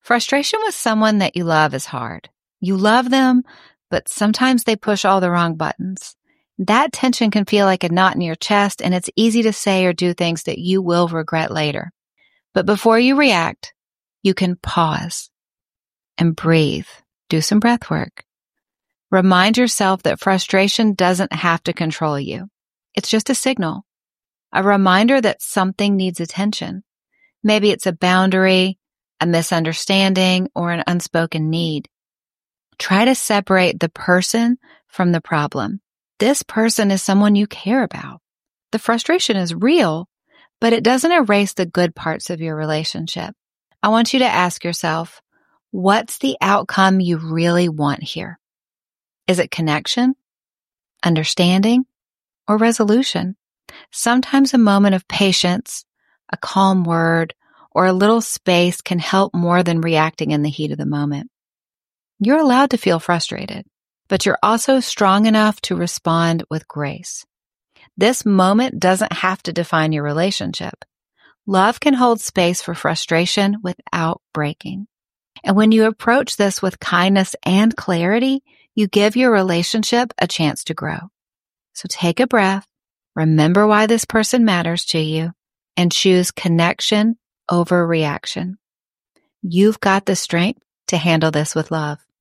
Frustration with someone that you love is hard. You love them, but sometimes they push all the wrong buttons. That tension can feel like a knot in your chest, and it's easy to say or do things that you will regret later. But before you react, you can pause and breathe. Do some breath work. Remind yourself that frustration doesn't have to control you. It's just a signal, a reminder that something needs attention. Maybe it's a boundary, a misunderstanding, or an unspoken need. Try to separate the person from the problem. This person is someone you care about. The frustration is real, but it doesn't erase the good parts of your relationship. I want you to ask yourself, what's the outcome you really want here? Is it connection, understanding, or resolution? Sometimes a moment of patience, a calm word, or a little space can help more than reacting in the heat of the moment. You're allowed to feel frustrated, but you're also strong enough to respond with grace. This moment doesn't have to define your relationship. Love can hold space for frustration without breaking. And when you approach this with kindness and clarity, you give your relationship a chance to grow. So take a breath, remember why this person matters to you, and choose connection over reaction. You've got the strength to handle this with love.